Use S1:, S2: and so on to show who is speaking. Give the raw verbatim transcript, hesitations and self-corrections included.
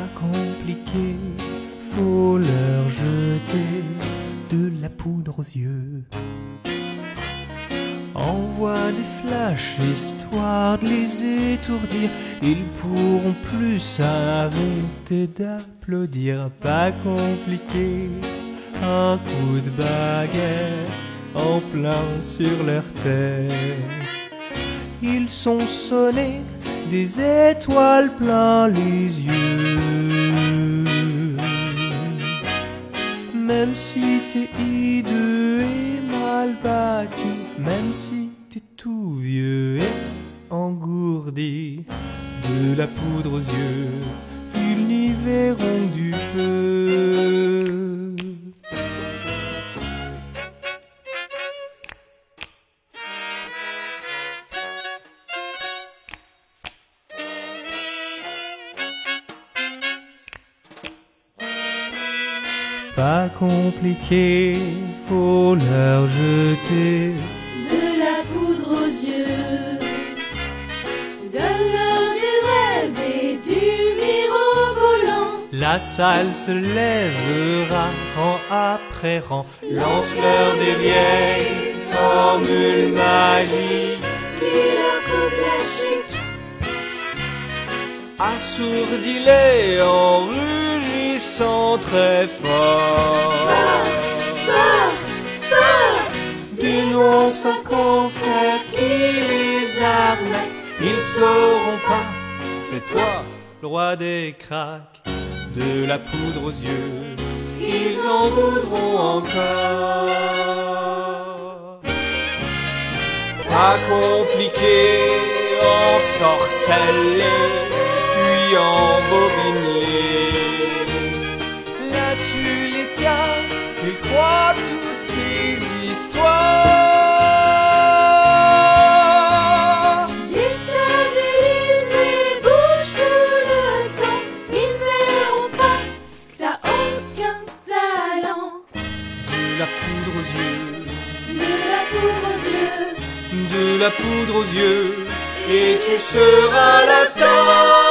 S1: compliqué, faut leur jeter de la poudre aux yeux. Envoie des flashs histoire de les étourdir, ils pourront plus s'arrêter d'applaudir. Pas compliqué, un coup de baguette en plein sur leur tête. Ils sont sonnés des étoiles plein les yeux. Même si t'es hideux et mal bâti, même si t'es tout vieux et engourdi, de la poudre aux yeux, ils n'y verront que du feu. Pas compliqué, faut leur jeter
S2: de la poudre aux yeux. Donne-leur du rêve et du mirobolant.
S1: La salle se lèvera rang après rang. Lance-leur des vieilles formules magiques
S2: Qui leur coupe la chic.
S1: Assourdis-les en rugissant très fort.
S2: Fort, fort, fort.
S1: Dénonce un confrère qui les arnaque. Ils sauront pas, c'est toi, le roi des cracks. De la poudre aux yeux, ils en voudront encore. Pas compliqué, ensorcelé, puis embobigné. Là tu les tiens, ils croient toutes tes histoires.
S2: Déstabilise les bouches tout le temps. Ils ne verront pas que t'as aucun talent.
S1: De la poudre aux yeux,
S2: De la poudre aux yeux.
S1: de la poudre aux yeux, et tu seras la star.